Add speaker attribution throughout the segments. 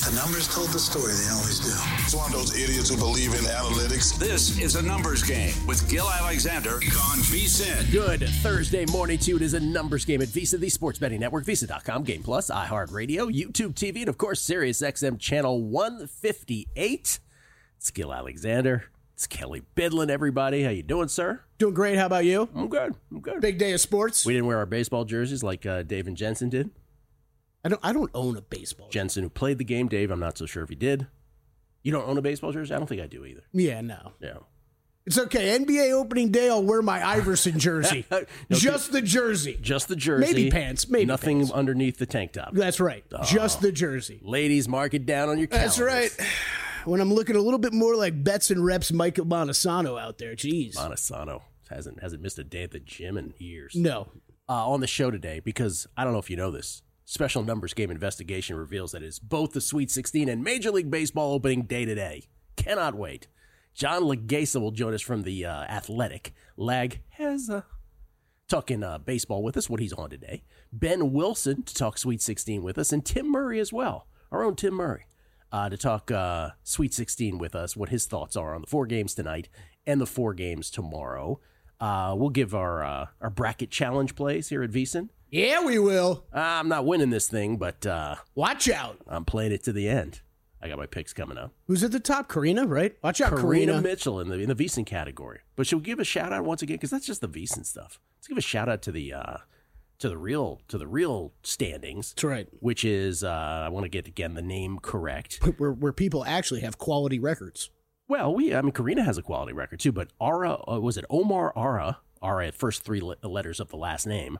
Speaker 1: The numbers told the story. They always do.
Speaker 2: It's one of those idiots who believe in analytics.
Speaker 3: This is A Numbers Game with Gil Alexander on VSiN.
Speaker 4: Good Thursday morning to you. It is A Numbers Game at VSiN, the sports betting network, VSiN.com, Game Plus, iHeartRadio, YouTube TV, and of course, Sirius XM channel 158. It's Gil Alexander. It's Kelly Bidlin, everybody. How you doing, sir?
Speaker 5: Doing great. How about you?
Speaker 4: I'm good.
Speaker 5: Big day of sports.
Speaker 4: We didn't wear our baseball jerseys like Dave and Jensen did.
Speaker 5: I don't own a baseball jersey.
Speaker 4: Jensen, who played the game, Dave, I'm not so sure if he did. You don't own a baseball jersey? I don't think I do either.
Speaker 5: Yeah, no.
Speaker 4: Yeah.
Speaker 5: It's okay. NBA opening day, I'll wear my Iverson jersey. Just the jersey.
Speaker 4: Just the jersey.
Speaker 5: Maybe pants. Maybe
Speaker 4: nothing
Speaker 5: pants.
Speaker 4: Underneath the tank top.
Speaker 5: That's right. Just the jersey.
Speaker 4: Ladies, mark it down on your calendars.
Speaker 5: That's right. When I'm looking a little bit more like Bets and Reps Michael Montesano out there. Jeez.
Speaker 4: Montesano hasn't missed a day at the gym in years.
Speaker 5: No.
Speaker 4: On the show today, because I don't know if you know this, Special Numbers Game investigation reveals that it's both the Sweet 16 and Major League Baseball opening day today. Cannot wait. John Legasa will join us from the Athletic. Lag has talking baseball with us, what he's on today. Ben Wilson to talk Sweet 16 with us, and Tim Murray as well, our own Tim Murray, to talk Sweet 16 with us, what his thoughts are on the 4 games tonight and the 4 games tomorrow. We'll give our bracket challenge plays here at VSiN.
Speaker 5: Yeah, we will.
Speaker 4: I'm not winning this thing, but
Speaker 5: watch out.
Speaker 4: I'm playing it to the end. I got my picks coming up.
Speaker 5: Who's at the top? Karina, right? Watch out,
Speaker 4: Karina Mitchell in the VSiN category. But she'll give a shout out once again because that's just the VSiN stuff. Let's give a shout out to the real standings.
Speaker 5: That's right.
Speaker 4: Which is I want to get again the name correct.
Speaker 5: Where people actually have quality records.
Speaker 4: Well, Karina has a quality record too, but Omar Ara at first 3 letters of the last name,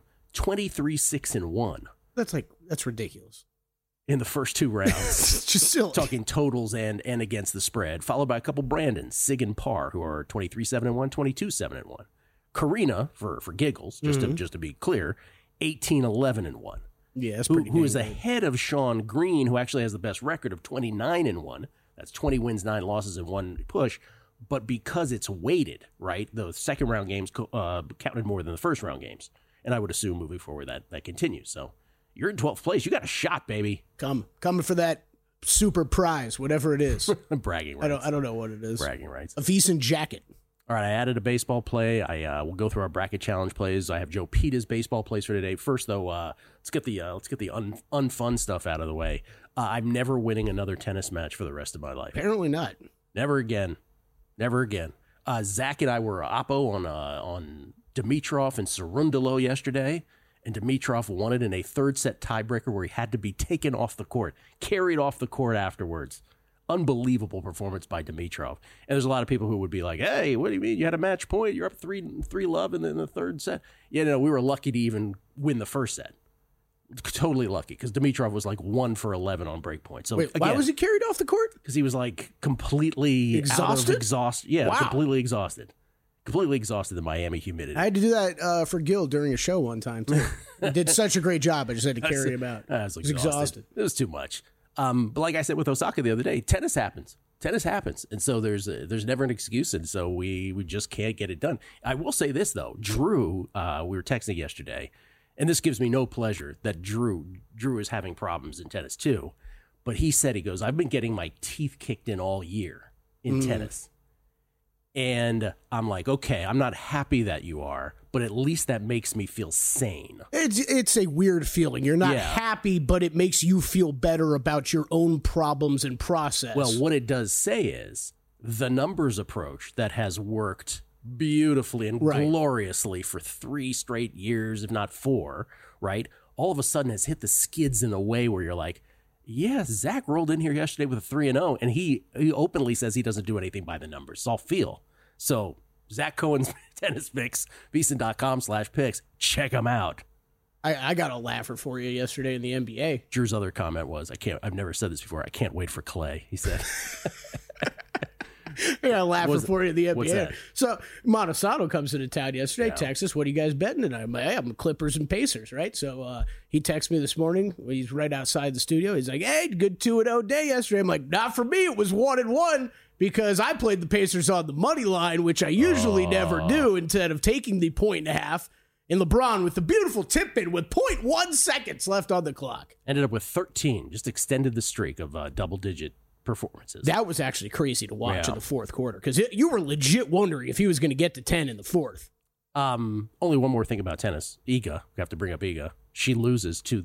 Speaker 4: 23-6-1.
Speaker 5: That's ridiculous.
Speaker 4: In the first 2 rounds.
Speaker 5: Just silly.
Speaker 4: Talking totals and against the spread, followed by a couple Brandons, Sig and Parr, who are 23-7-1, 22-7-1. Karina, for giggles, just to be clear, 18-11-1.
Speaker 5: Yeah, that's pretty
Speaker 4: who is
Speaker 5: good.
Speaker 4: ahead of Sean Green, who actually has the best record of 29-1. That's 20 wins, 9 losses, and 1 push. But because it's weighted, right, the second round games counted more than the first round games. And I would assume moving forward that continues. So you're in 12th place. You got a shot, baby.
Speaker 5: Coming for that super prize, whatever it is.
Speaker 4: Bragging rights.
Speaker 5: I don't know what it is.
Speaker 4: Bragging rights.
Speaker 5: A VSiN jacket.
Speaker 4: All right, I added a baseball play. I will go through our bracket challenge plays. I have Joe Pita's baseball plays for today. First, though, let's get the unfun stuff out of the way. I'm never winning another tennis match for the rest of my life.
Speaker 5: Apparently not.
Speaker 4: Never again. Zach and I were oppo on Dimitrov and Cerundolo yesterday, and Dimitrov won it in a 3rd set tiebreaker where he had to be taken off the court, carried off the court afterwards. Unbelievable performance by Dimitrov. And there's a lot of people who would be like, hey, what do you mean? You had a match point. You're up 3-love in the 3rd set. Yeah, no, we were lucky to even win the 1st set. Totally lucky because Dimitrov was like 1 for 11 on break point. So
Speaker 5: wait, why was he carried off the court?
Speaker 4: Because he was like completely
Speaker 5: exhausted.
Speaker 4: Yeah,
Speaker 5: wow.
Speaker 4: Completely exhausted in the Miami humidity.
Speaker 5: I had to do that for Gil during a show one time too. He did such a great job. I just had to carry him out.
Speaker 4: I was exhausted. It was too much. But like I said with Osaka the other day, tennis happens, and so there's never an excuse, and so we just can't get it done. I will say this though, Drew, we were texting yesterday. And this gives me no pleasure that Drew is having problems in tennis too. But he goes, I've been getting my teeth kicked in all year in tennis. And I'm like, okay, I'm not happy that you are, but at least that makes me feel sane.
Speaker 5: It's a weird feeling. You're not happy, but it makes you feel better about your own problems and process.
Speaker 4: Well, what it does say is the numbers approach that has worked beautifully and gloriously for 3 straight years, if not 4, right? All of a sudden has hit the skids in a way where you're like, yeah, Zach rolled in here yesterday with a 3-0, and he openly says he doesn't do anything by the numbers. It's all feel. So Zach Cohen's tennis picks, VSiN.com/picks. Check them out.
Speaker 5: I got a laugher for you yesterday in the NBA.
Speaker 4: Drew's other comment was, I've never said this before. I can't wait for Clay, he said.
Speaker 5: I got a laugher for you in the NBA.
Speaker 4: What's that?
Speaker 5: So Montesano comes into town yesterday, texts us, what are you guys betting tonight? I'm like, hey, I'm Clippers and Pacers, right? So he texts me this morning. He's right outside the studio. He's like, hey, good 2-0 day yesterday. I'm like, not for me. It was 1-1 because I played the Pacers on the money line, which I usually never do, instead of taking the 1.5. And LeBron with the beautiful tip-in with 0.1 seconds left on the clock.
Speaker 4: Ended up with 13, just extended the streak of double-digit performances.
Speaker 5: That was actually crazy to watch in the fourth quarter because you were legit wondering if he was going to get to 10 in the fourth.
Speaker 4: Only one more thing about tennis. Iga, we have to bring up Iga. She loses to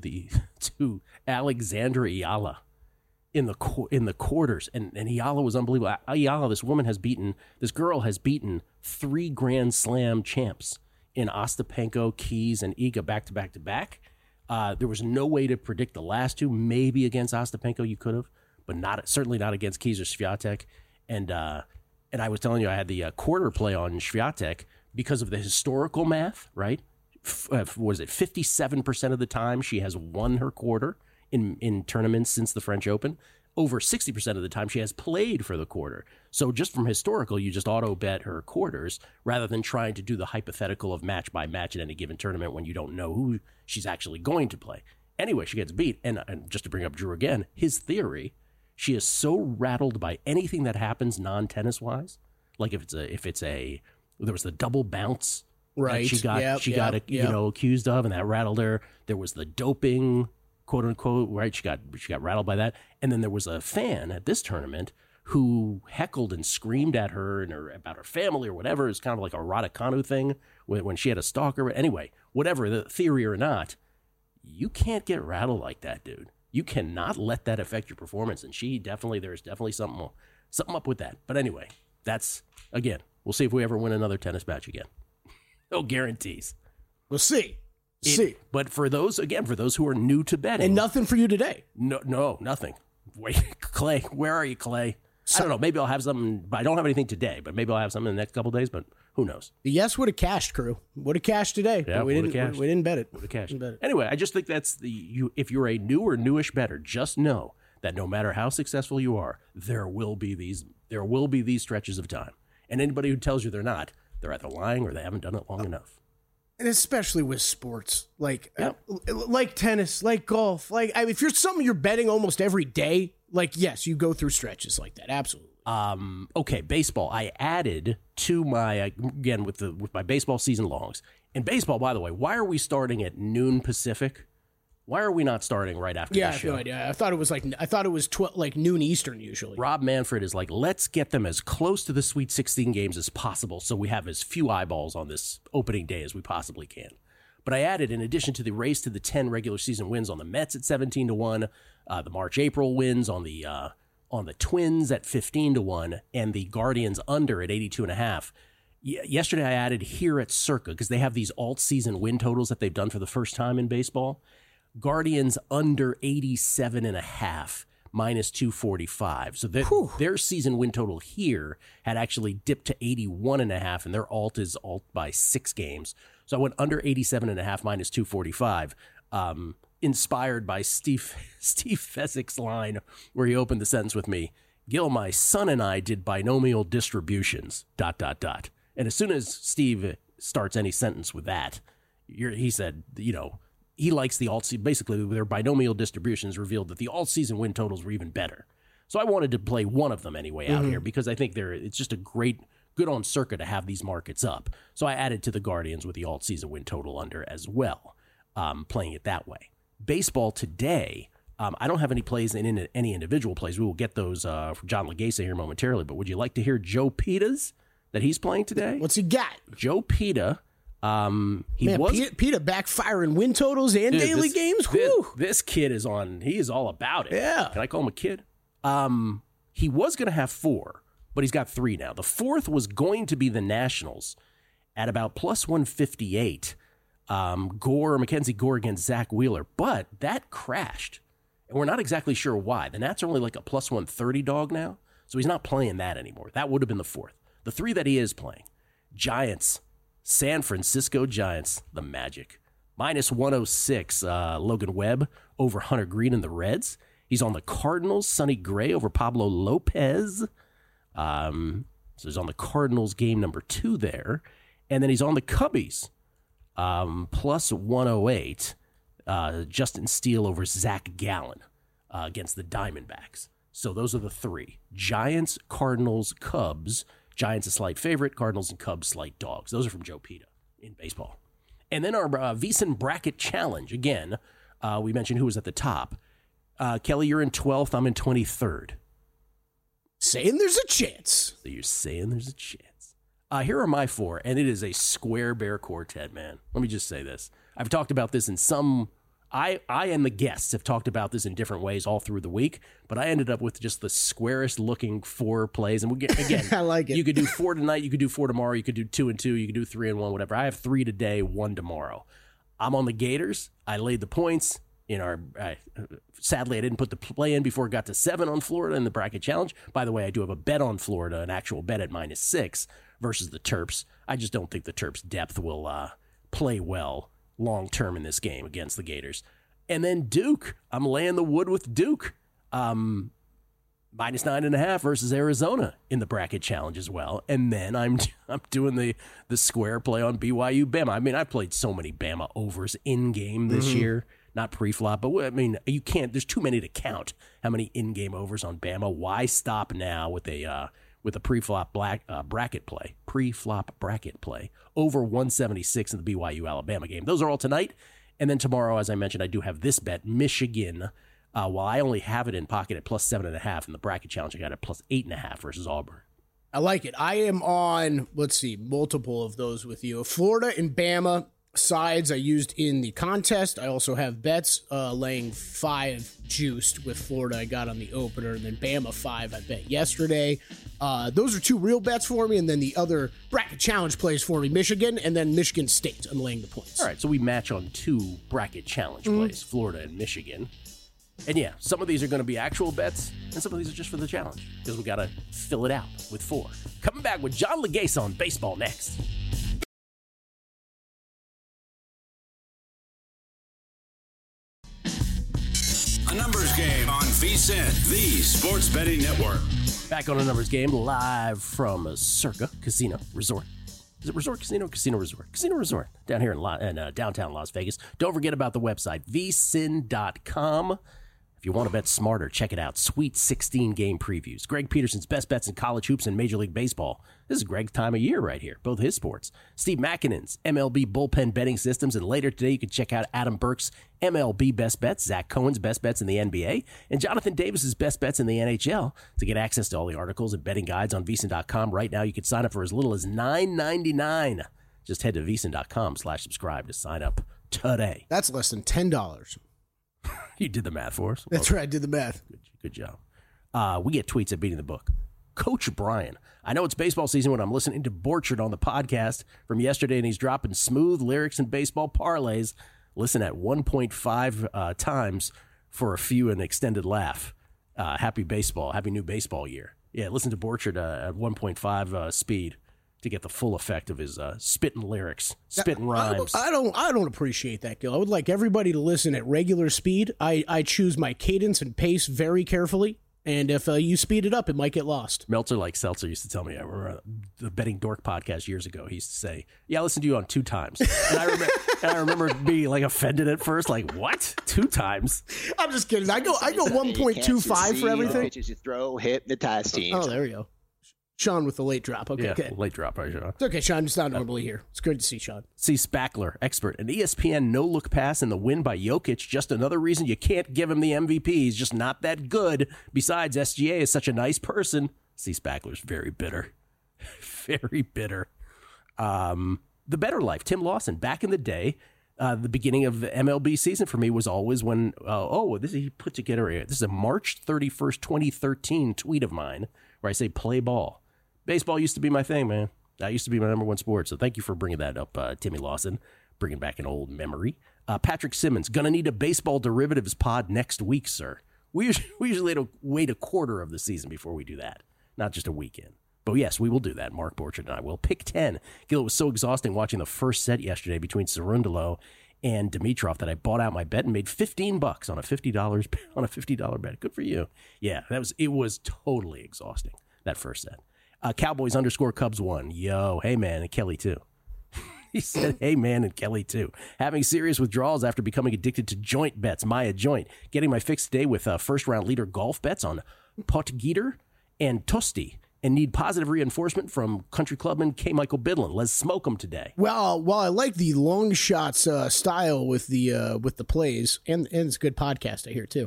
Speaker 4: Alexandra Ayala in the quarters, and Ayala was unbelievable. Ayala, this girl has beaten 3 Grand Slam champs in Ostapenko, Keys, and Iga back to back to back. There was no way to predict the last 2. Maybe against Ostapenko you could have, but certainly not against Keys or Swiatek. And I was telling you I had the quarter play on Swiatek because of the historical math, right? Was it 57% of the time she has won her quarter in tournaments since the French Open? Over 60% of the time she has played for the quarter. So just from historical, you just auto bet her quarters rather than trying to do the hypothetical of match by match at any given tournament when you don't know who she's actually going to play. Anyway, she gets beat. And just to bring up Drew again, his theory, she is so rattled by anything that happens non-tennis wise. Like if there was the double bounce
Speaker 5: right?
Speaker 4: She got accused of, and that rattled her. There was the doping, quote unquote, right? She got rattled by that. And then there was a fan at this tournament who heckled and screamed at her and about her family or whatever. It's kind of like a Raducanu thing when she had a stalker. Anyway, whatever the theory or not, you can't get rattled like that, dude. You cannot let that affect your performance. And there's definitely something up with that. But anyway, that's, again, we'll see if we ever win another tennis match again. No guarantees.
Speaker 5: We'll see.
Speaker 4: But for those who are new to betting.
Speaker 5: And nothing for you today.
Speaker 4: No, nothing. Wait, Clay, where are you, Clay? I don't know. Maybe I'll have something. I don't have anything today, but maybe I'll have something in the next couple of days, but who knows?
Speaker 5: The Yes would have cashed, crew. Would have cashed today.
Speaker 4: Yeah,
Speaker 5: we didn't bet it.
Speaker 4: Would have cashed. Anyway, I just think that's if you're a new or newish bettor, just know that no matter how successful you are, there will be these stretches of time. And anybody who tells you they're not, they're either lying or they haven't done it long enough.
Speaker 5: And especially with sports, like tennis, like golf, if you're something you're betting almost every day, yes, you go through stretches like that. Absolutely.
Speaker 4: Okay, baseball. I added to my again with my baseball season longs. And baseball, by the way, why are we starting at noon Pacific? Why are we not starting right after the show?
Speaker 5: Yeah, no idea. I thought it was noon Eastern usually.
Speaker 4: Rob Manfred is like, let's get them as close to the Sweet 16 games as possible so we have as few eyeballs on this opening day as we possibly can. But I added, in addition to the race to the 10 regular season wins on the Mets at 17-1, the March-April wins on the Twins at 15-1, and the Guardians under at 82.5. Yesterday I added here at Circa because they have these alt-season win totals that they've done for the first time in baseball. Guardians under 87.5, minus 245. So their season win total here had actually dipped to 81.5, and their alt is alt by 6 games. So I went under 87.5, minus 245, inspired by Steve Fezik's line where he opened the sentence with me, Gil, my son and I did binomial distributions, ... And as soon as Steve starts any sentence with that, he said, he likes the alt-season. Basically, their binomial distributions revealed that the alt-season win totals were even better. So I wanted to play one of them anyway out here because I think it's just a good on Circa to have these markets up. So I added to the Guardians with the alt-season win total under as well, playing it that way. Baseball today, I don't have any plays in any individual plays. We will get those from John Legasa here momentarily, but would you like to hear Joe Pita's that he's playing today?
Speaker 5: What's he got?
Speaker 4: Joe Pita.
Speaker 5: Pita backfiring win totals and daily games.
Speaker 4: This kid he is all about it.
Speaker 5: Yeah.
Speaker 4: Can I call him a kid? He was going to have 4, but he's got 3 now. The 4th was going to be the Nationals at about plus 158. Mackenzie Gore against Zach Wheeler, but that crashed. And we're not exactly sure why. The Nats are only like a plus 130 dog now, so he's not playing that anymore. That would have been the 4th. The 3 that he is playing, Giants, San Francisco Giants, the Magic. Minus 106, Logan Webb over Hunter Green and the Reds. He's on the Cardinals, Sonny Gray over Pablo Lopez. So he's on the Cardinals game number 2 there. And then he's on the Cubbies, plus 108, Justin Steele over Zach Gallen against the Diamondbacks. So those are the 3. Giants, Cardinals, Cubs. Giants a slight favorite, Cardinals and Cubs slight dogs. Those are from Joe Pita in baseball. And then our VSiN Bracket Challenge. Again, we mentioned who was at the top. Kelly, you're in 12th. I'm in 23rd.
Speaker 5: Saying there's a chance.
Speaker 4: So you're saying there's a chance. Here are my 4, and it is a square bear quartet, man. Let me just say this. I've talked about this in some... I and the guests have talked about this in different ways all through the week, but I ended up with just the squarest looking 4 plays. And we get, again,
Speaker 5: I like it.
Speaker 4: You could do 4 tonight, you could do 4 tomorrow, you could do 2 and 2, you could do 3 and 1, whatever. I have 3 today, 1 tomorrow. I'm on the Gators. I laid the points in our. Sadly, I didn't put the play in before it got to 7 on Florida in the bracket challenge. By the way, I do have a bet on Florida, an actual bet at -6 versus the Terps. I just don't think the Terps' depth will play well long term in this game against the Gators. And then Duke, I'm laying the wood with Duke, -9.5 versus Arizona in the bracket challenge as well. And then I'm doing the square play on BYU Bama. I mean, I've played so many Bama overs in game this year, not pre-flop, but I mean, you can't. There's too many to count how many in-game overs on Bama. Why stop now with a pre-flop bracket play, pre-flop bracket play, over 176 in the BYU-Alabama game. Those are all tonight. And then tomorrow, as I mentioned, I do have this bet, Michigan. While I only have it in pocket at +7.5 in the bracket challenge, I got it +8.5 versus Auburn.
Speaker 5: I like it. I am on, multiple of those with you. Florida and Bama sides I used in the contest. I also have bets laying 5 juiced with Florida I got on the opener, and then Bama 5 I bet yesterday. Those are 2 real bets for me, and then the other bracket challenge plays for me, Michigan, and then Michigan State. I'm laying the points.
Speaker 4: All right, so we match on 2 bracket challenge plays, Florida and Michigan. And yeah, some of these are going to be actual bets, and some of these are just for the challenge, because we got to fill it out with 4. Coming back with John Legase on baseball next.
Speaker 3: A numbers game on VSiN, the sports betting network.
Speaker 4: Back on a numbers game, live from Circa Casino Resort. Is it Resort Casino? Casino Resort. Casino Resort down here in downtown Las Vegas. Don't forget about the website, vsin.com. If you want to bet smarter, check it out. Sweet 16 game previews. Greg Peterson's best bets in college hoops and Major League Baseball. This is Greg's time of year right here, both his sports. Steve Makinen's MLB bullpen betting systems. And later today, you can check out Adam Burke's MLB best bets, Zach Cohen's best bets in the NBA, and Jonathan Davis's best bets in the NHL. To get access to all the articles and betting guides on vsin.com right now, you can sign up for as little as $9.99. Just head to vsin.com/subscribe to sign up today.
Speaker 5: That's less than $10.
Speaker 4: You did the math for us.
Speaker 5: That's right, I did the math.
Speaker 4: Good job. We get tweets at Beating the Book. Coach Brian. I know it's baseball season when I'm listening to Borchard on the podcast from yesterday, and he's dropping smooth lyrics and baseball parlays. Listen at 1.5 times for a few and extended laugh. Happy baseball. Happy new baseball year. Yeah, listen to Borchard at 1.5 speed to get the full effect of his spitting lyrics, spitting rhymes.
Speaker 5: I don't appreciate that, Gil. I would like everybody to listen at regular speed. I choose my cadence and pace very carefully, and if you speed it up, it might get lost.
Speaker 4: Meltzer like Seltzer used to tell me, I remember the Betting Dork podcast years ago, he used to say, yeah, I listened to you on 2 times. And I remember being like offended at first, like, what? 2 times?
Speaker 5: I'm just kidding. I go 1.25 for everything.
Speaker 6: Pitches you throw, hypnotize teams.
Speaker 5: Oh, there we go. Sean with the late drop. Okay,
Speaker 4: yeah,
Speaker 5: okay.
Speaker 4: Late drop, right, Sean?
Speaker 5: It's okay, Sean. It's not normally here. It's good to see Sean.
Speaker 4: See Spackler, expert. An ESPN no-look pass and the win by Jokic. Just another reason you can't give him the MVP. He's just not that good. Besides, SGA is such a nice person. See Spackler's very bitter. Very bitter. The Better Life. Tim Lawson. Back in the day, the beginning of the MLB season for me was always when, he put together, this is a March 31st, 2013 tweet of mine where I say play ball. Baseball used to be my thing, man. That used to be my number one sport. So thank you for bringing that up, Timmy Lawson, bringing back an old memory. Patrick Simmons, going to need a baseball derivatives pod next week, sir. We usually wait a quarter of the season before we do that, not just a weekend. But yes, we will do that. Mark Borchard and I will. Pick 10. Gil, it was so exhausting watching the first set yesterday between Cerundolo and Dimitrov that I bought out my bet and made $15 on a $50 bet. Good for you. Yeah, it was totally exhausting, that first set. Cowboys _ Cubs 1. Yo, hey man, and Kelly too. He said, hey man, and Kelly too. Having serious withdrawals after becoming addicted to joint bets. Maya Joint. Getting my fix today with first round leader golf bets on Potgieter and Tosti. and need positive reinforcement from country clubman K. Michael Bidlin. Let's smoke him today.
Speaker 5: Well, while I like the long shots style with the plays, and it's a good podcast I hear too.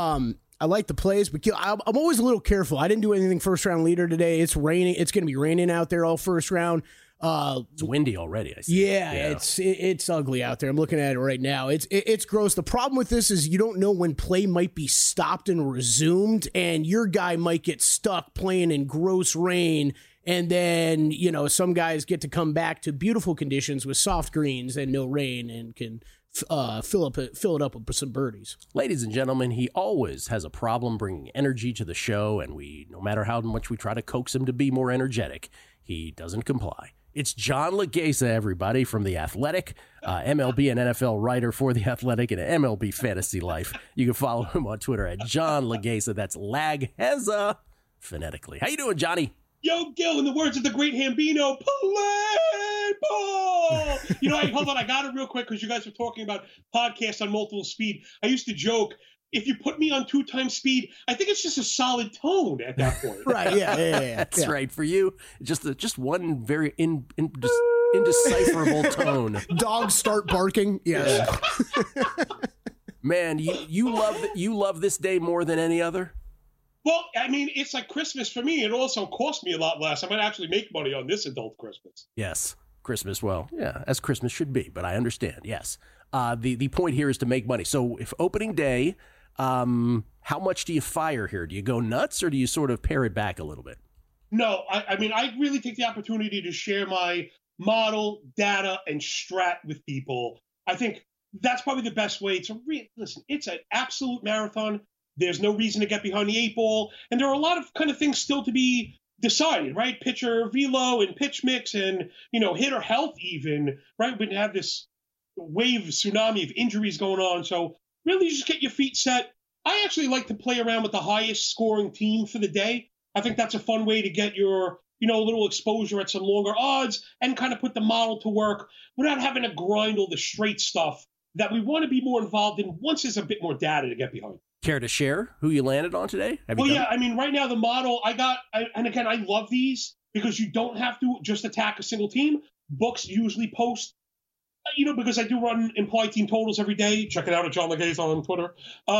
Speaker 5: I like the plays, but I'm always a little careful. I didn't do anything first round leader today. It's raining. It's going to be raining out there all first round.
Speaker 4: It's windy already. I see.
Speaker 5: Yeah. It's ugly out there. I'm looking at it right now. It's gross. The problem with this is you don't know when play might be stopped and resumed, and your guy might get stuck playing in gross rain. And then, some guys get to come back to beautiful conditions with soft greens and no rain and can fill it up with some birdies.
Speaker 4: Ladies and gentlemen, he always has a problem bringing energy to the show, and no matter how much we try to coax him to be more energetic, he doesn't comply. It's John Legasa, everybody, from The Athletic, MLB and NFL writer for The Athletic and MLB Fantasy Life. You can follow him on Twitter at John Legasa. That's Lagheza, phonetically. How you doing, Johnny?
Speaker 7: Yo, Gil, in the words of the great Hambino, play ball! Hold on, I got it real quick because you guys were talking about podcasts on multiple speed. I used to joke, if you put me on 2 times speed, I think it's just a solid tone at that point.
Speaker 5: Right, yeah.
Speaker 4: That's right. For you, just one very indecipherable tone.
Speaker 5: Dogs start barking. Yes.
Speaker 4: Yeah. Man, you love this day more than any other?
Speaker 7: Well, I mean, it's like Christmas for me. It also cost me a lot less. I might actually make money on this adult Christmas.
Speaker 4: Yes, Christmas. Well, yeah, as Christmas should be, but I understand. Yes. The point here is to make money. So if opening day, how much do you fire here? Do you go nuts or do you sort of pare it back a little bit?
Speaker 7: No, I mean, I really take the opportunity to share my model, data, and strat with people. I think that's probably the best way to listen. It's an absolute marathon. There's no reason to get behind the 8 ball. And there are a lot of kind of things still to be decided, right? Pitcher velo and pitch mix and, hitter health even, right? We have this wave tsunami of injuries going on. So really just get your feet set. I actually like to play around with the highest scoring team for the day. I think that's a fun way to get your, a little exposure at some longer odds and kind of put the model to work without having to grind all the straight stuff that we want to be more involved in once there's a bit more data to get behind.
Speaker 4: Care to share who you landed on today?
Speaker 7: I mean, right now the model and again, I love these because you don't have to just attack a single team. Books usually post, because I do run implied team totals every day. Check it out at John Legasa on Twitter.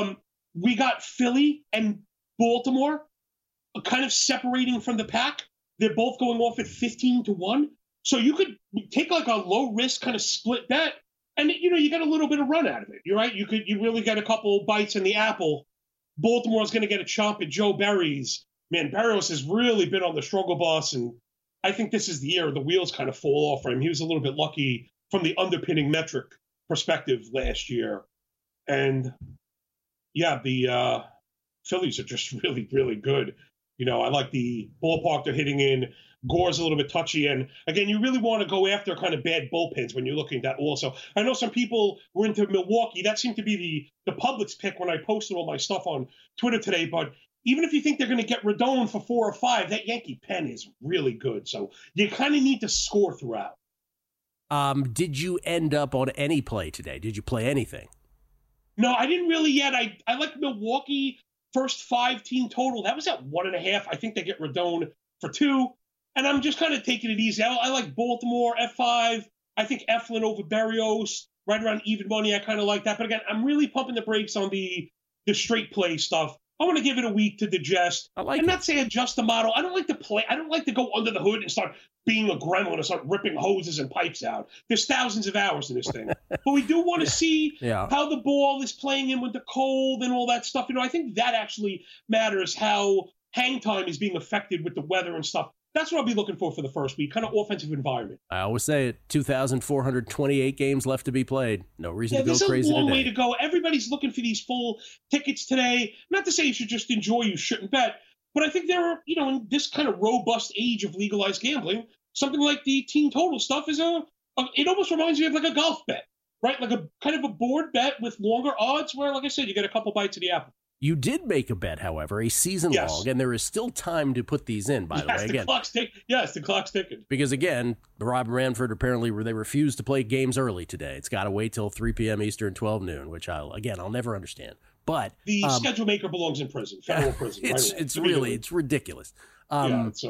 Speaker 7: We got Philly and Baltimore kind of separating from the pack. They're both going off at 15-1. So you could take like a low risk kind of split bet. And, you get a little bit of run out of it. You're right. You really get a couple bites in the apple. Baltimore's going to get a chomp at Joe Barry's. Man, Barrios has really been on the struggle bus. And I think this is the year the wheels kind of fall off for him. He was a little bit lucky from the underpinning metric perspective last year. And, yeah, the Phillies are just really, really good. I like the ballpark they're hitting in. Gore's a little bit touchy. And again, you really want to go after kind of bad bullpens when you're looking at that also. I know some people were into Milwaukee. That seemed to be the public's pick when I posted all my stuff on Twitter today. But even if you think they're going to get Rodon for 4 or 5, that Yankee pen is really good. So you kind of need to score throughout.
Speaker 4: Did you end up on any play today? Did you play anything?
Speaker 7: No, I didn't really yet. I like Milwaukee first 5 team total. That was at 1.5. I think they get Rodon for 2. And I'm just kind of taking it easy. I like Baltimore, F5. I think Eflin over Barrios, right around even money. I kind of like that. But again, I'm really pumping the brakes on the straight play stuff. I want to give it a week to digest. Not say adjust the model. I don't like to play. I don't like to go under the hood and start being a gremlin and start ripping hoses and pipes out. There's thousands of hours in this thing. But we do want to see how the ball is playing in with the cold and all that stuff. I think that actually matters, how hang time is being affected with the weather and stuff. That's what I'll be looking for the first week, kind of offensive environment.
Speaker 4: I always say it, 2,428 games left to be played. No reason to go crazy today.
Speaker 7: There's a long way to go. Everybody's looking for these full tickets today. Not to say you should just enjoy, you shouldn't bet. But I think there are, in this kind of robust age of legalized gambling, something like the team total stuff is it almost reminds me of like a golf bet, right? Like a kind of a board bet with longer odds where, like I said, you get a couple bites of the apple.
Speaker 4: You did make a bet, however, a season long, and there is still time to put these in, by the way.
Speaker 7: The clock's ticking.
Speaker 4: Because, again, Rob Manfred, apparently, they refused to play games early today. It's got to wait till 3 p.m. Eastern, 12 noon, which I'll never understand. But
Speaker 7: the schedule maker belongs in prison, federal prison.
Speaker 4: It's ridiculous.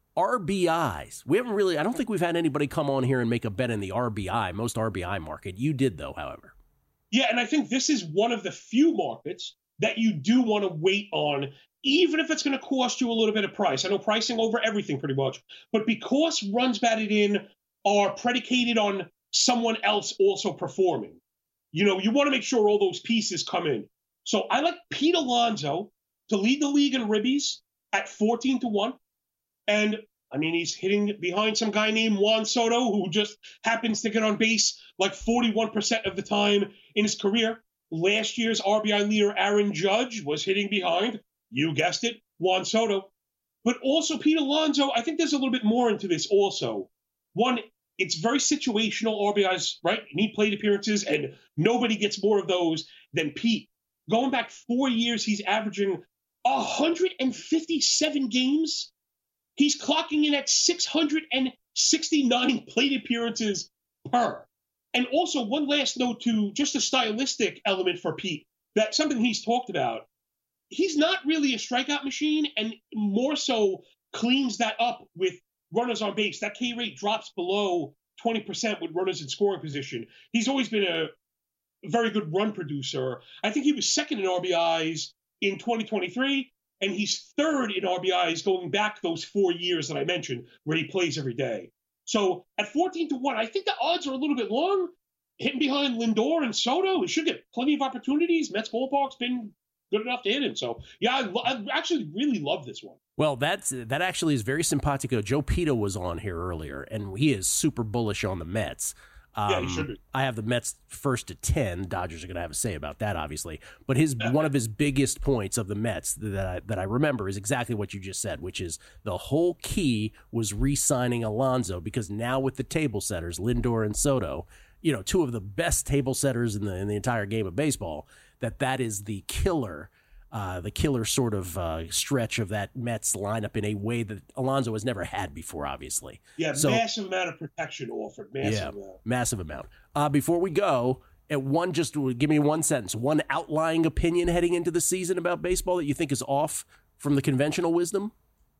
Speaker 4: RBIs. I don't think we've had anybody come on here and make a bet in the most RBI market. You did, though, however.
Speaker 7: Yeah, and I think this is one of the few markets that you do want to wait on, even if it's going to cost you a little bit of price. I know pricing over everything pretty much, but because runs batted in are predicated on someone else also performing, you want to make sure all those pieces come in. So I like Pete Alonso to lead the league in ribbies at 14-1. And I mean, he's hitting behind some guy named Juan Soto, who just happens to get on base like 41% of the time in his career. Last year's RBI leader, Aaron Judge, was hitting behind, you guessed it, Juan Soto. But also Pete Alonso, I think there's a little bit more into this also. One, it's very situational RBIs, right? You need plate appearances, and nobody gets more of those than Pete. Going back 4 years, he's averaging 157 games. He's clocking in at 669 plate appearances per. And also, one last note to just a stylistic element for Pete, that's something he's talked about. He's not really a strikeout machine, and more so cleans that up with runners on base. That K rate drops below 20% with runners in scoring position. He's always been a very good run producer. I think he was second in RBIs in 2023. And he's third in RBIs going back those 4 years that I mentioned where he plays every day. So at 14-1, I think the odds are a little bit long. Hitting behind Lindor and Soto, he should get plenty of opportunities. Mets ballpark's been good enough to hit him. So, yeah, I actually really love this one.
Speaker 4: Well, that actually is very simpatico. Joe Pito was on here earlier, and he is super bullish on the Mets.
Speaker 7: Yeah, he should be.
Speaker 4: I have the Mets first to 10. Dodgers are going to have a say about that, obviously. But one of his biggest points of the Mets that I remember is exactly what you just said, which is the whole key was re-signing Alonso, because now with the table setters, Lindor and Soto, two of the best table setters in the entire game of baseball, that is the killer sort of stretch of that Mets lineup in a way that Alonso has never had before, obviously.
Speaker 7: Yeah, so, massive amount of protection offered.
Speaker 4: Massive amount. Before we go, just give me one sentence, one outlying opinion heading into the season about baseball that you think is off from the conventional wisdom.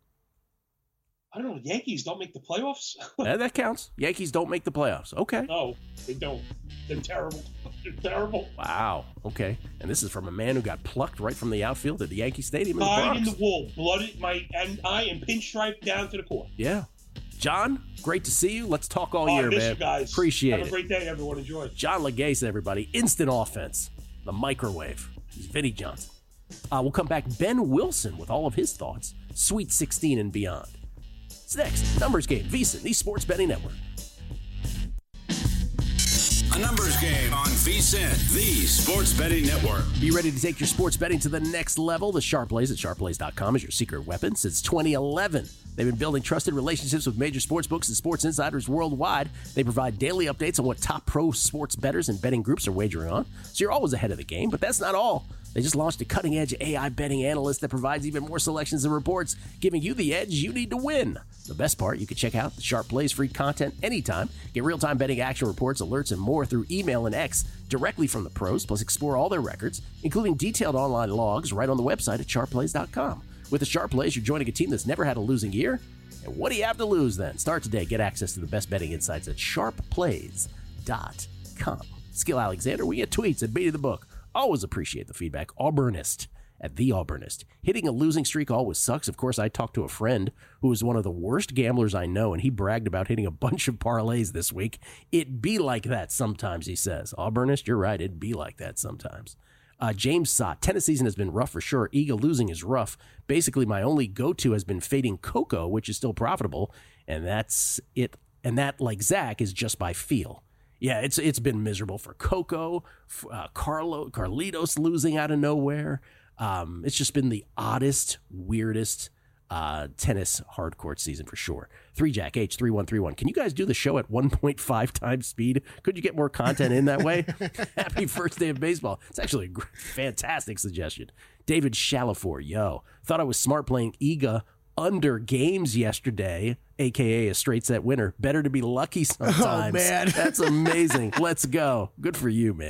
Speaker 7: I don't know. Yankees don't make the playoffs.
Speaker 4: That counts. Yankees don't make the playoffs. Okay.
Speaker 7: No, they don't. They're terrible. They're terrible.
Speaker 4: Wow. Okay. And this is from a man who got plucked right from the outfield at the Yankee Stadium in the Bronx.
Speaker 7: Tied in the wool, blooded my eye and pinstripe down to the core.
Speaker 4: Yeah. John, great to see you. Let's talk all year, man.
Speaker 7: You guys.
Speaker 4: Appreciate it.
Speaker 7: Have a great day, everyone. Enjoy.
Speaker 4: John Legase, everybody. Instant offense. The microwave. He's Vinny Johnson. We'll come back. Ben Wilson with all of his thoughts. Sweet 16 and beyond. It's next. Numbers Game. VSiN, the Sports Betting Network.
Speaker 3: A numbers game on VSiN, the Sports Betting Network.
Speaker 4: Be ready to take your sports betting to the next level. The Sharp Plays at sharpplays.com is your secret weapon since 2011. They've been building trusted relationships with major sports books and sports insiders worldwide. They provide daily updates on what top pro sports bettors and betting groups are wagering on, so you're always ahead of the game. But that's not all. They just launched a cutting-edge AI betting analyst that provides even more selections and reports, giving you the edge you need to win. The best part, you can check out the Sharp Plays free content anytime, get real-time betting action reports, alerts, and more through email and X directly from the pros, plus explore all their records, including detailed online logs right on the website at sharpplays.com. With the Sharp Plays, you're joining a team that's never had a losing year. And what do you have to lose then? Start today. Get access to the best betting insights at sharpplays.com. Skill Alexander, we get tweets at Beat of the Book. Always appreciate the feedback. Auburnist at The Auburnist. Hitting a losing streak always sucks. Of course, I talked to a friend who was one of the worst gamblers I know, and he bragged about hitting a bunch of parlays this week. It be like that sometimes, he says. Auburnist, you're right. It'd be like that sometimes. James Sott, tennis season has been rough for sure. Eagle losing is rough. Basically, my only go-to has been fading Coco, which is still profitable, and that's it. And that, like Zach, is just by feel. Yeah, it's been miserable for Coco, Carlitos losing out of nowhere. It's just been the oddest, weirdest tennis hardcourt season for sure. 3Jack H3131. Can you guys do the show at 1.5 times speed? Could you get more content in that way? Happy first day of baseball. It's actually a fantastic suggestion. David Shalafor, thought I was smart playing Iga under games yesterday, a.k.a. a straight set winner. Better to be lucky sometimes.
Speaker 5: Oh, man.
Speaker 4: That's amazing. Let's go. Good for you, man.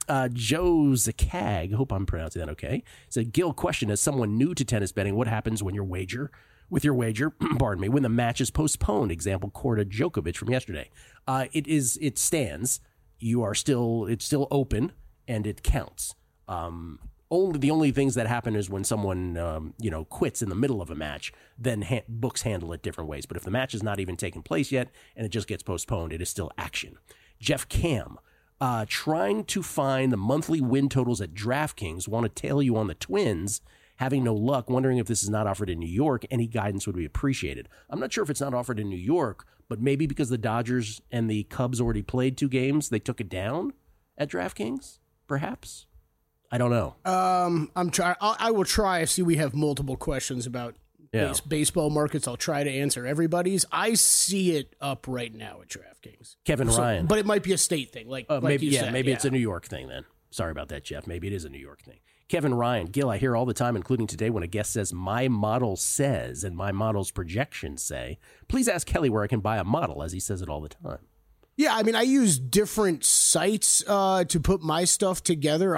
Speaker 4: Joe Zakag, hope I'm pronouncing that okay, said, Gil, question, as someone new to tennis betting, what happens when with your wager, pardon me, when the match is postponed? Example, Korda Djokovic from yesterday. It stands. It's still open and it counts. The only things that happen is when someone quits in the middle of a match, then books handle it different ways. But if the match is not even taking place yet and it just gets postponed, it is still action. Jeff Cam, trying to find the monthly win totals at DraftKings. Want to tail you on the Twins. Having no luck, wondering if this is not offered in New York. Any guidance would be appreciated. I'm not sure if it's not offered in New York, but maybe because the Dodgers and the Cubs already played 2 games, they took it down at DraftKings, perhaps? I don't know.
Speaker 5: I will try. I see we have multiple questions about baseball markets. I'll try to answer everybody's. I see it up right now at DraftKings.
Speaker 4: Kevin Ryan.
Speaker 5: But it might be a state thing. Maybe
Speaker 4: it's a New York thing then. Sorry about that, Jeff. Maybe it is a New York thing. Kevin Ryan, Gil, I hear all the time, including today, when a guest says, my model says, and my model's projections say, please ask Kelly where I can buy a model, as he says it all the time.
Speaker 5: Yeah, I mean, I use different sites to put my stuff together.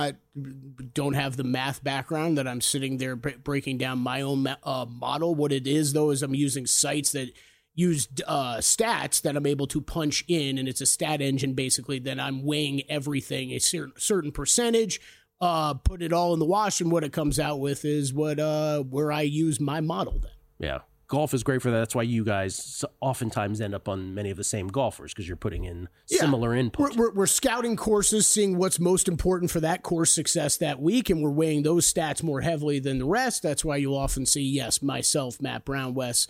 Speaker 5: Don't have the math background that I'm sitting there breaking down my own model. What it is, though, is I'm using sites that use stats that I'm able to punch in, and it's a stat engine, basically. Then I'm weighing everything, a certain percentage, put it all in the wash, and what it comes out with is where I use my model then.
Speaker 4: Yeah. Golf is great for that. That's why you guys oftentimes end up on many of the same golfers, because you're putting in similar input.
Speaker 5: We're scouting courses, seeing what's most important for that course success that week, and we're weighing those stats more heavily than the rest. That's why you'll often see, yes, myself, Matt Brown, Wes,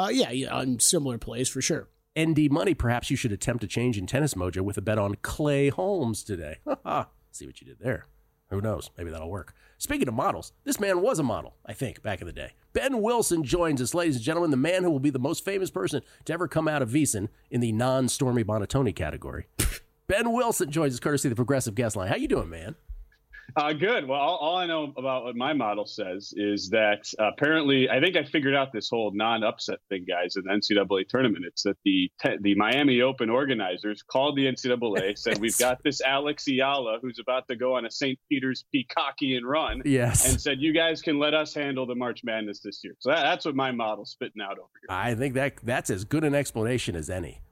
Speaker 5: on similar plays for sure.
Speaker 4: ND Money, perhaps you should attempt a change in Tennis Mojo with a bet on Clay Holmes today. See what you did there. Who knows? Maybe that'll work. Speaking of models, this man was a model, I think, back in the day. Ben Wilson joins us, ladies and gentlemen, the man who will be the most famous person to ever come out of VSiN in the non-Stormy Bonatoni category. Ben Wilson joins us, courtesy of the Progressive Guest Line. How you doing, man?
Speaker 8: Good. Well, all I know about what my model says is that apparently, I think I figured out this whole non-upset thing, guys, in the NCAA tournament. It's that the Miami Open organizers called the NCAA, said, we've got this Alex Ayala who's about to go on a St. Peter's Peacockian run, and said, you guys can let us handle the March Madness this year. So that's what my model's spitting out over here.
Speaker 4: I think that's as good an explanation as any.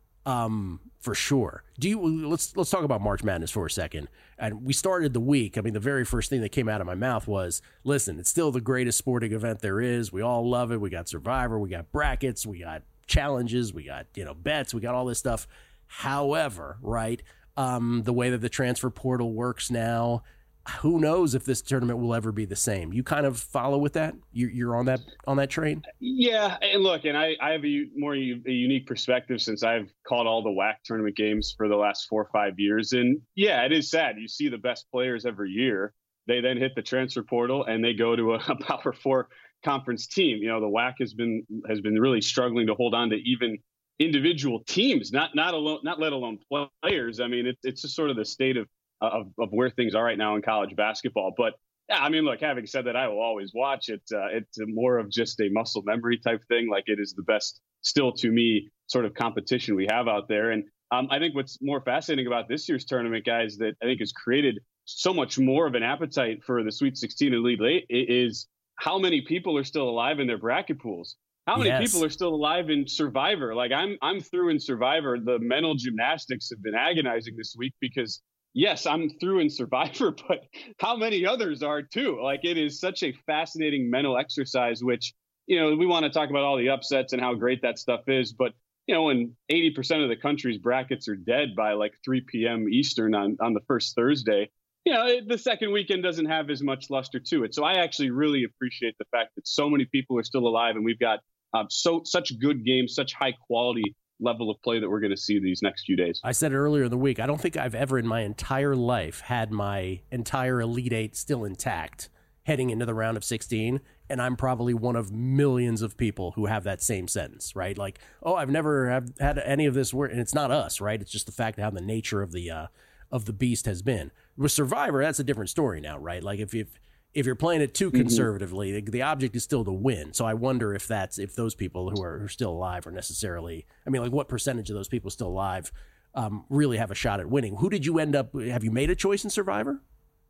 Speaker 4: For sure. Let's talk about March Madness for a second. And we started the week. I mean, the very first thing that came out of my mouth was, listen, it's still the greatest sporting event there is. We all love it. We got Survivor, we got brackets, we got challenges, we got, bets, we got all this stuff. However, right, the way that the transfer portal works now, who knows if this tournament will ever be the same? You kind of follow with that? You're on that train?
Speaker 8: Yeah, and look, and I have a unique perspective since I've called all the WAC tournament games for the last 4 or 5 years. And yeah, it is sad. You see the best players every year. They then hit the transfer portal and they go to a Power 4 conference team. The WAC has been really struggling to hold on to even individual teams, not let alone players. I mean, it's just sort of the state of where things are right now in college basketball. But yeah, I mean, look, having said that, I will always watch it. It's more of just a muscle memory type thing. Like, it is the best, still to me, sort of competition we have out there. And I think what's more fascinating about this year's tournament, guys, that I think has created so much more of an appetite for the Sweet 16 and Elite Eight is how many people are still alive in their bracket pools. How many people are still alive in Survivor? Like, I'm through in Survivor. The mental gymnastics have been agonizing this week because, yes, I'm through in Survivor, but how many others are too? Like, it is such a fascinating mental exercise, which, we want to talk about all the upsets and how great that stuff is. But, when 80% of the country's brackets are dead by like 3 p.m. Eastern on the first Thursday, the second weekend doesn't have as much luster to it. So I actually really appreciate the fact that so many people are still alive and we've got such good games, such high quality level of play that we're going to see these next few days.
Speaker 4: I said it earlier in the week, I don't think I've ever in my entire life had my entire Elite Eight still intact heading into the round of 16, and I'm probably one of millions of people who have that same sentence, right? Like, I've never had any of this work, and it's not us, right? It's just the fact of how the nature of the beast has been. With Survivor, that's a different story now, right? Like, if you're playing it too conservatively, the object is still to win. So I wonder if those people who are still alive are necessarily, I mean, like, what percentage of those people still alive really have a shot at winning. Who did you end up? Have you made a choice in Survivor?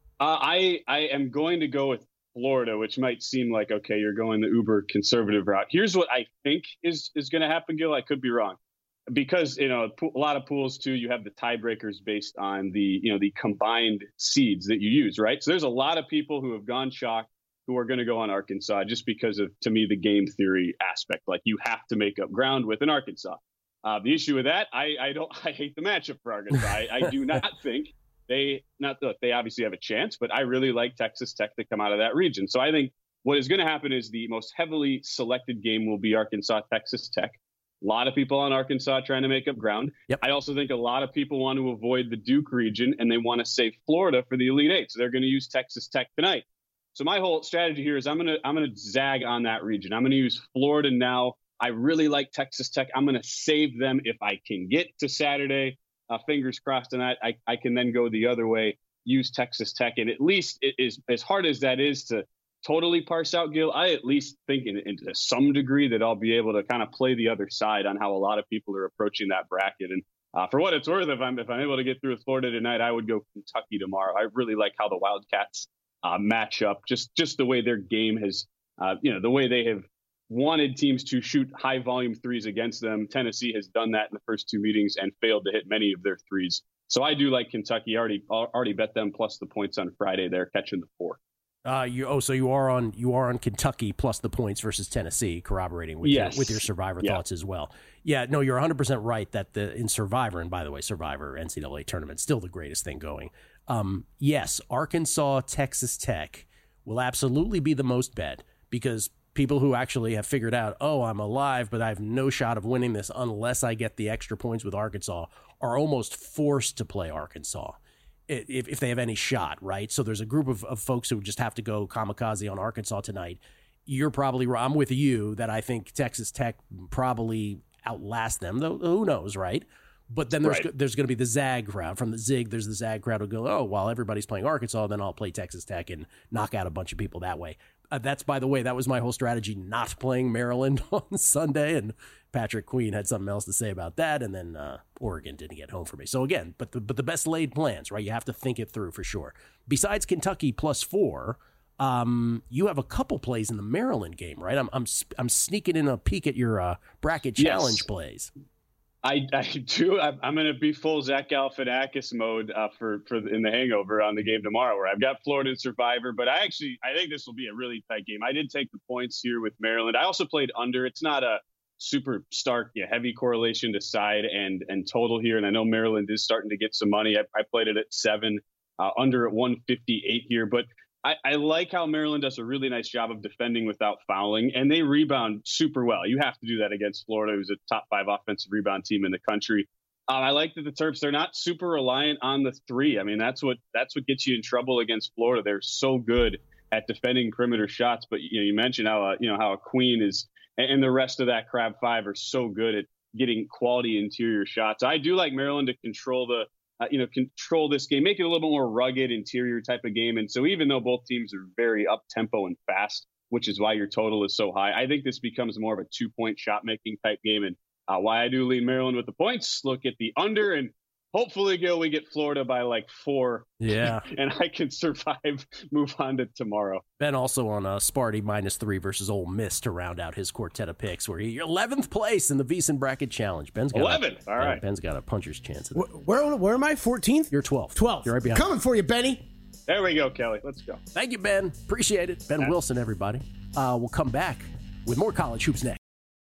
Speaker 8: I am going to go with Florida, which might seem like, okay, you're going the uber conservative route. Here's what I think is going to happen, Gil. I could be wrong. Because, a lot of pools, too, you have the tiebreakers based on the combined seeds that you use, right? So there's a lot of people who have gone chalk who are going to go on Arkansas just because of, to me, the game theory aspect. Like, you have to make up ground with an Arkansas. The issue with that, I hate the matchup for Arkansas. I do not think they obviously have a chance, but I really like Texas Tech to come out of that region. So I think what is going to happen is the most heavily selected game will be Arkansas, Texas Tech. A lot of people on Arkansas trying to make up ground.
Speaker 4: Yep.
Speaker 8: I also think a lot of people want to avoid the Duke region, and they want to save Florida for the Elite Eight. So they're going to use Texas Tech tonight. So my whole strategy here is I'm going to zag on that region. I'm going to use Florida now. I really like Texas Tech. I'm going to save them if I can get to Saturday. Fingers crossed on that. I can then go the other way, use Texas Tech. And at least it is, as hard as that is to totally parse out, Gil, I at least think to some degree that I'll be able to kind of play the other side on how a lot of people are approaching that bracket. And for what it's worth, if I'm able to get through with Florida tonight, I would go Kentucky tomorrow. I really like how the Wildcats match up, just the way their game has, the way they have wanted teams to shoot high volume threes against them. Tennessee has done that in the first two meetings and failed to hit many of their threes. So I do like Kentucky. Already bet them plus the points on Friday. They're catching the 4.
Speaker 4: So you are on Kentucky plus the points versus Tennessee, corroborating with your Survivor thoughts as well. Yeah, no, you're 100% right that in Survivor, and by the way, Survivor NCAA tournament still the greatest thing going. Yes, Arkansas, Texas Tech will absolutely be the most bet because people who actually have figured out, I'm alive, but I have no shot of winning this unless I get the extra points with Arkansas, are almost forced to play Arkansas if they have any shot, right? So there's a group of folks who just have to go kamikaze on Arkansas tonight. You're probably right. I'm with you that I think Texas Tech probably outlasts them, though who knows, right? But then there's going to be the Zag crowd. From the Zig, there's the Zag crowd who go, while everybody's playing Arkansas, then I'll play Texas Tech and knock out a bunch of people that way. That's, by the way, that was my whole strategy, not playing Maryland on Sunday, and Patrick Queen had something else to say about that, and then Oregon didn't get home for me. So again, but the best laid plans, right? You have to think it through for sure. Besides Kentucky plus 4, you have a couple plays in the Maryland game, right? I'm sneaking in a peek at your bracket challenge plays.
Speaker 8: I do. I'm going to be full Zach Galifianakis mode for in the Hangover on the game tomorrow, where I've got Florida and Survivor. But I think this will be a really tight game. I did take the points here with Maryland. I also played under. It's not a super stark, heavy correlation to side and total here. And I know Maryland is starting to get some money. I played it at 7, under at 158 here. But I like how Maryland does a really nice job of defending without fouling, and they rebound super well. You have to do that against Florida, who's a top 5 offensive rebound team in the country. I like that the Terps, they're not super reliant on the 3. I mean, that's what gets you in trouble against Florida. They're so good at defending perimeter shots. But you mentioned how how a Queen is, and the rest of that Crab 5 are so good at getting quality interior shots. I do like Maryland to control control this game, make it a little bit more rugged interior type of game. And so even though both teams are very up tempo and fast, which is why your total is so high, I think this becomes more of a 2-point shot making type game. And why I do lean Maryland with the points, look at the under, and hopefully, Gil, we get Florida by like 4.
Speaker 4: Yeah.
Speaker 8: And I can survive, move on to tomorrow.
Speaker 4: Ben also on Sparty -3 versus Ole Miss to round out his quartet of picks, where you're 11th place in the VSiN Bracket Challenge. Ben's got
Speaker 8: 11th. All right.
Speaker 4: Ben's got a puncher's chance.
Speaker 5: Where am I? 14th?
Speaker 4: You're 12th.
Speaker 5: 12th.
Speaker 4: You're right behind.
Speaker 5: Coming for you, Benny.
Speaker 8: There we go, Kelly. Let's go.
Speaker 4: Thank you, Ben. Appreciate it. Ben Wilson, everybody. We'll come back with more college hoops next.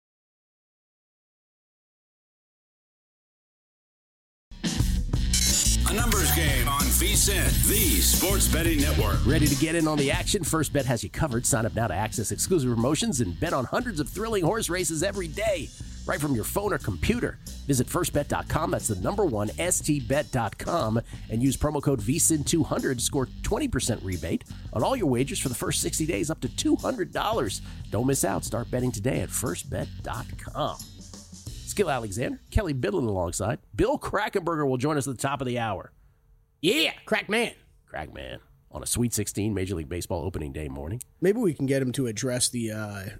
Speaker 3: A numbers game on VSiN, the sports betting network.
Speaker 4: Ready to get in on the action? First Bet has you covered. Sign up now to access exclusive promotions and bet on hundreds of thrilling horse races every day, right from your phone or computer. Visit firstbet.com. That's the number one, stbet.com, and use promo code VSiN200 to score 20% rebate on all your wagers for the first 60 days up to $200. Don't miss out. Start betting today at firstbet.com. Gil Alexander, Kelly Bidlin alongside. Bill Krackomberger will join us at the top of the hour.
Speaker 5: Yeah, Crackman.
Speaker 4: Crackman on a Sweet 16 Major League Baseball opening day morning.
Speaker 5: Maybe we can get him to address the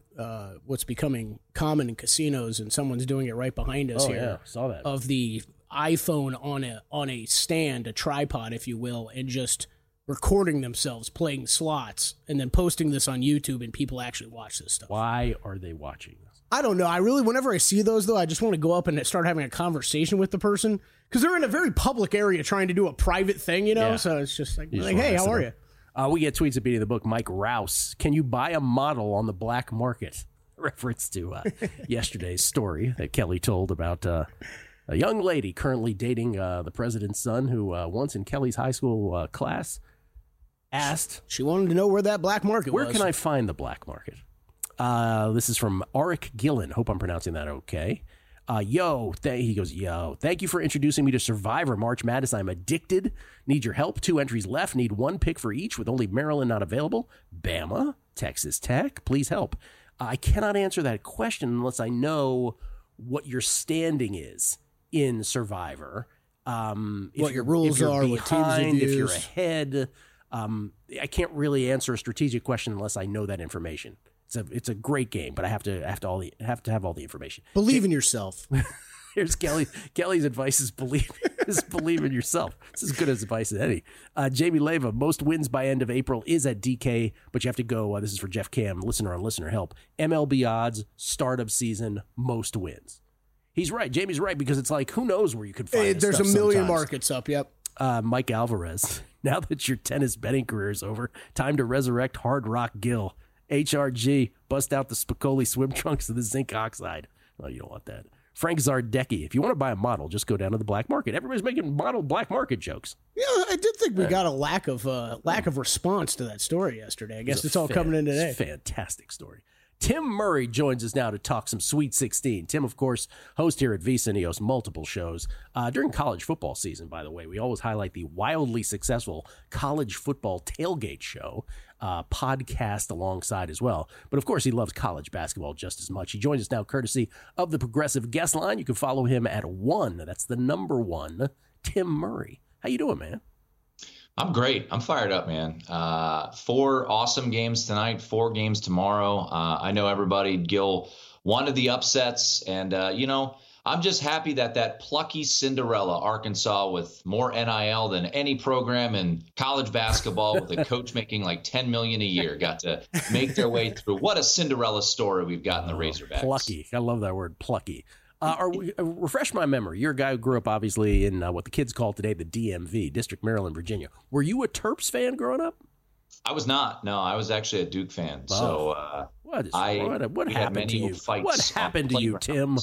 Speaker 5: what's becoming common in casinos, and someone's doing it right behind us here.
Speaker 4: Yeah, saw that.
Speaker 5: Of the iPhone on a stand, a tripod, if you will, and just recording themselves playing slots and then posting this on YouTube, and people actually watch this stuff.
Speaker 4: Why are they watching this?
Speaker 5: I don't know. Whenever I see those, though, I just want to go up and start having a conversation with the person because they're in a very public area trying to do a private thing, you know? Yeah. So it's just like hey, how are you?
Speaker 4: We get tweets at Beating the Book. Mike Rouse, can you buy a model on the black market? Reference to yesterday's story that Kelly told about a young lady currently dating the president's son who once in Kelly's high school class asked.
Speaker 5: She wanted to know where that black market was.
Speaker 4: Where can I find the black market? This is from Arik Gillen. Hope I'm pronouncing that okay. He goes, yo, thank you for introducing me to Survivor March Madness. I'm addicted. Need your help. 2 entries left. Need 1 pick for each with only Maryland not available. Bama, Texas Tech. Please help. I cannot answer that question unless I know what your standing is in Survivor.
Speaker 5: What your rules are, what teams you
Speaker 4: if you're ahead. I can't really answer a strategic question unless I know that information. It's a great game, but I have to have all the information.
Speaker 5: Believe in yourself.
Speaker 4: Here's Kelly. Kelly's advice is believe in yourself. It's as good as advice as any. Jamie Leva, most wins by end of April is at DK, but you have to go. This is for Jeff Cam, listener on listener help. MLB odds, start of season, most wins. He's right. Jamie's right because it's like who knows where you could find.
Speaker 5: There's a million markets up. Yep.
Speaker 4: Mike Alvarez. Now that your tennis betting career is over, time to resurrect Hard Rock Gill. HRG, bust out the Spicoli swim trunks of the zinc oxide. Oh, you don't want that. Frank Zardecki, if you want to buy a model, just go down to the black market. Everybody's making model black market jokes.
Speaker 5: Yeah, I did think we got a lack of response to that story yesterday. I guess it's all coming in today.
Speaker 4: It's a fantastic story. Tim Murray joins us now to talk some Sweet 16. Tim, of course, host here at VSiN. He hosts multiple shows. During college football season, by the way, we always highlight the wildly successful College Football Tailgate Show podcast alongside as well. But, of course, he loves college basketball just as much. He joins us now courtesy of the Progressive Guest Line. You can follow him at 1. That's the number 1, Tim Murray. How you doing, man?
Speaker 9: I'm great. I'm fired up, man. 4 awesome games tonight, 4 games tomorrow. I know everybody, Gil, wanted the upsets. And, I'm just happy that plucky Cinderella, Arkansas, with more NIL than any program in college basketball with a coach making like $10 million a year, got to make their way through. What a Cinderella story we've got in the Razorbacks.
Speaker 4: Plucky. I love that word, plucky. Refresh my memory. You're a guy who grew up, obviously, in what the kids call today the DMV, District, Maryland, Virginia. Were you a Terps fan growing up?
Speaker 9: I was not. No, I was actually a Duke fan. So
Speaker 4: what happened to you? What happened to you, Tim?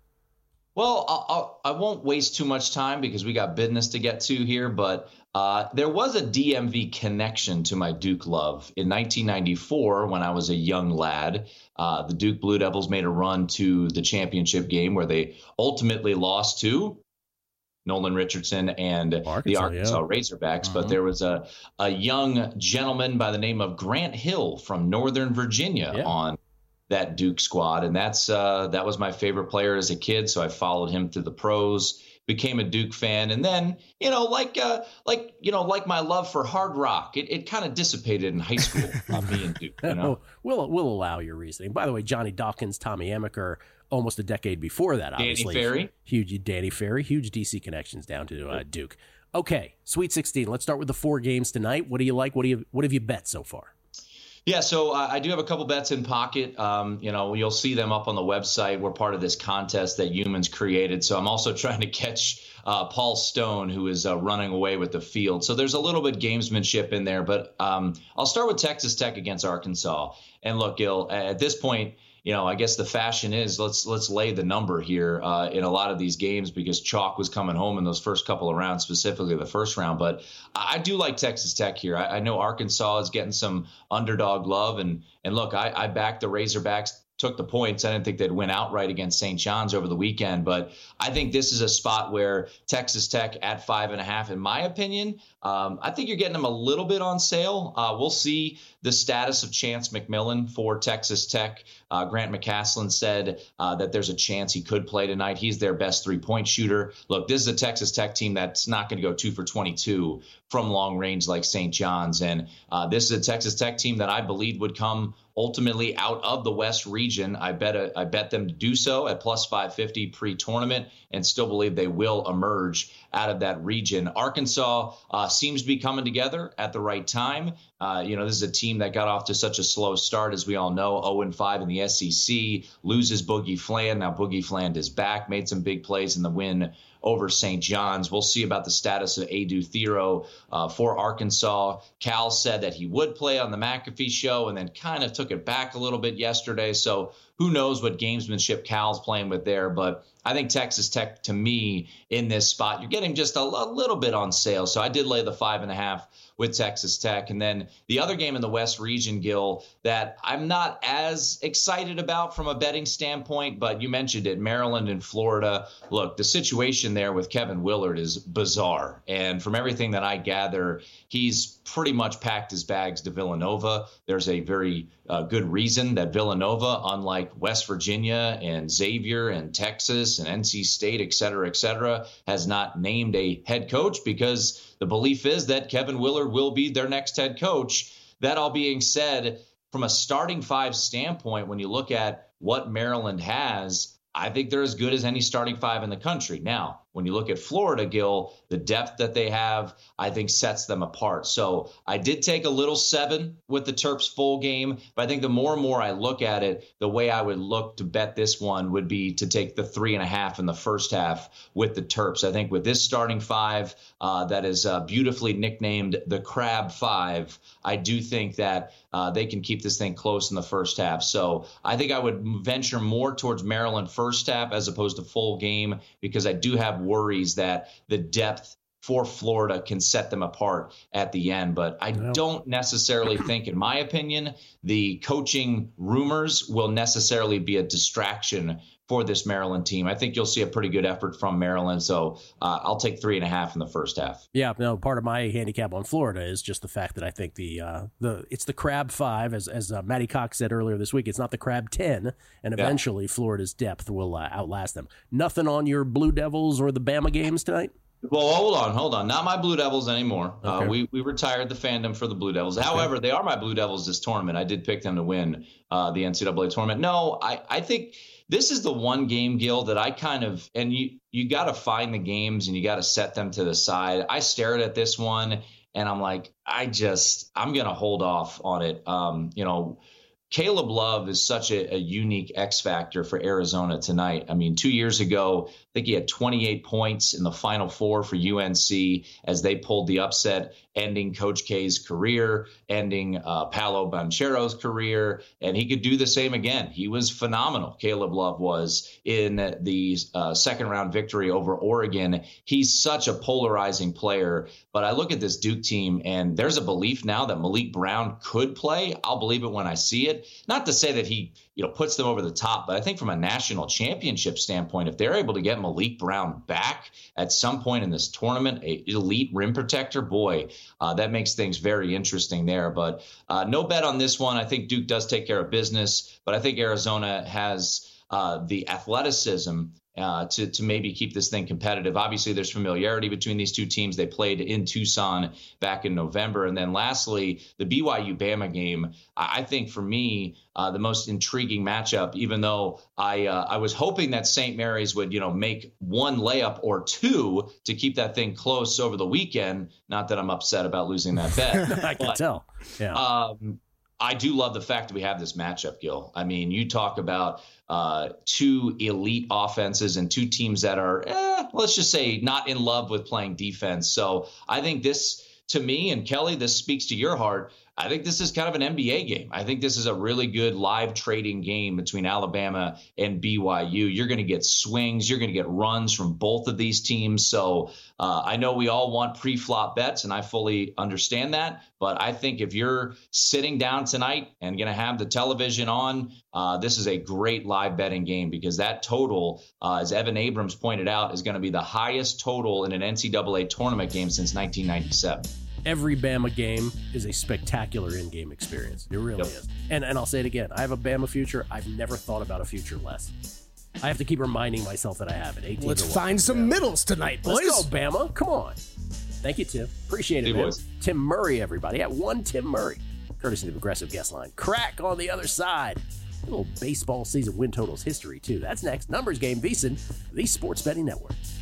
Speaker 9: Well, I won't waste too much time because we got business to get to here, but there was a DMV connection to my Duke love. In 1994, when I was a young lad, the Duke Blue Devils made a run to the championship game where they ultimately lost to Nolan Richardson and the Arkansas Razorbacks. But there was a young gentleman by the name of Grant Hill from Northern Virginia on that Duke squad. And that was my favorite player as a kid. So I followed him through the pros, became a Duke fan. And then, like my love for hard rock, it kind of dissipated in high school on me and Duke.
Speaker 4: We'll allow your reasoning. By the way, Johnny Dawkins, Tommy Amaker, almost a decade before that, obviously. Danny Ferry, huge DC connections down to Duke. Okay, Sweet 16. Let's start with the 4 games tonight. What do you like? What have you bet so far?
Speaker 9: Yeah, so I do have a couple bets in pocket. You'll see them up on the website. We're part of this contest that Humans created. So I'm also trying to catch Paul Stone, who is running away with the field. So there's a little bit gamesmanship in there. But I'll start with Texas Tech against Arkansas. And look, Gil, at this point, I guess the fashion is let's lay the number here in a lot of these games because chalk was coming home in those first couple of rounds, specifically the first round. But I do like Texas Tech here. I know Arkansas is getting some underdog love. And look, I backed the Razorbacks, took the points. I didn't think they'd win outright against St. John's over the weekend. But I think this is a spot where Texas Tech at 5.5, in my opinion, I think you're getting them a little bit on sale. We'll see. the status of Chance McMillan for Texas Tech. Grant McCaslin said that there's a chance he could play tonight. He's their best three-point shooter. Look, this is a Texas Tech team that's not going to go 2 for 22 from long range like St. John's. And this is a Texas Tech team that I believe would come ultimately out of the West region. I bet them to do so at plus 550 pre-tournament, and still believe they will emerge out of that region. Arkansas seems to be coming together at the right time. This is a team that got off to such a slow start, as we all know, 0-5 in the SEC, loses Boogie Fland. Now Boogie Fland is back, made some big plays in the win over St. John's. We'll see about the status of Adu Thero for Arkansas. Cal said that he would play on the McAfee show and then kind of took it back a little bit yesterday. So who knows what gamesmanship Cal's playing with there. But I think Texas Tech, to me, in this spot, you're getting just a little bit on sale. So I did lay the 5.5 with Texas Tech. And then the other game in the West region, Gil, that I'm not as excited about from a betting standpoint, but you mentioned it, Maryland and Florida. Look, the situation there with Kevin Willard is bizarre. And from everything that I gather, he's pretty much packed his bags to Villanova. There's a very good reason that Villanova, unlike West Virginia and Xavier and Texas and NC State, et cetera, has not named a head coach, because the belief is that Kevin Willard will be their next head coach. That all being said, from a starting five standpoint, when you look at what Maryland has, I think they're as good as any starting five in the country. Now, when you look at Florida, Gil, the depth that they have, I think sets them apart. So I did take a little 7 with the Terps full game, but I think the more and more I look at it, the way I would look to bet this one would be to take the 3.5 in the first half with the Terps. I think with this starting five that is beautifully nicknamed the Crab Five, I do think that they can keep this thing close in the first half. So I think I would venture more towards Maryland first half as opposed to full game, because I do have worries that the depth for Florida can set them apart at the end. But I don't necessarily think, in my opinion, the coaching rumors will necessarily be a distraction for this Maryland team. I think you'll see a pretty good effort from Maryland. So I'll take 3.5 in the first half. Yeah,
Speaker 4: no, part of my handicap on Florida is just the fact that I think it's the Crab Five, as Matty Cox said earlier this week. It's not the Crab 10, and eventually Florida's depth will outlast them. Nothing on your Blue Devils or the Bama games tonight?
Speaker 9: Well, hold on. Not my Blue Devils anymore. Okay. We retired the fandom for the Blue Devils. Okay. However, they are my Blue Devils this tournament. I did pick them to win the NCAA tournament. No, I think this is the one game, Gil, that I kind of, and you got to find the games and you got to set them to the side. I stared at this one and I'm like, I'm going to hold off on it. Caleb Love is such a unique X factor for Arizona tonight. I mean, 2 years ago, I think he had 28 points in the Final Four for UNC as they pulled the upset, ending Coach K's career, ending Paolo Banchero's career, and he could do the same again. He was phenomenal, Caleb Love was, in the second-round victory over Oregon. He's such a polarizing player, but I look at this Duke team, and there's a belief now that Malik Brown could play. I'll believe it when I see it. Not to say that he puts them over the top, but I think from a national championship standpoint, if they're able to get Malik Brown back at some point in this tournament, an elite rim protector, boy, that makes things very interesting there. But no bet on this one. I think Duke does take care of business, but I think Arizona has the athleticism to maybe keep this thing competitive. Obviously, there's familiarity between these two teams. They played in Tucson back in November. And then lastly, the BYU-Bama game, I think for me, the most intriguing matchup, even though I was hoping that St. Mary's would, make one layup or two to keep that thing close over the weekend. Not that I'm upset about losing that bet.
Speaker 4: I can tell. Yeah.
Speaker 9: I do love the fact that we have this matchup, Gil. I mean, you talk about two elite offenses and two teams that are, let's just say, not in love with playing defense. So I think this, to me, and Kelly, this speaks to your heart, I think this is kind of an NBA game. I think this is a really good live trading game between Alabama and BYU. You're going to get swings. You're going to get runs from both of these teams. So I know we all want pre-flop bets, and I fully understand that. But I think if you're sitting down tonight and going to have the television on, this is a great live betting game, because that total, as Evan Abrams pointed out, is going to be the highest total in an NCAA tournament game since 1997.
Speaker 4: every Bama game is a spectacular in-game experience. It really is. And I'll say it again. I have a Bama future. I've never thought about a future less. I have to keep reminding myself that I have it. 18
Speaker 5: Let's find some middles tonight, boys.
Speaker 4: Let's go, Bama. Come on. Thank you, Tim. Appreciate it, man.
Speaker 9: Boys.
Speaker 4: Tim Murray, everybody. At one Tim Murray. Courtesy of the Progressive Guest Line. Crack on the other side. A little baseball season win totals history, too. That's next. Numbers Game, VSiN, the Sports Betting Network.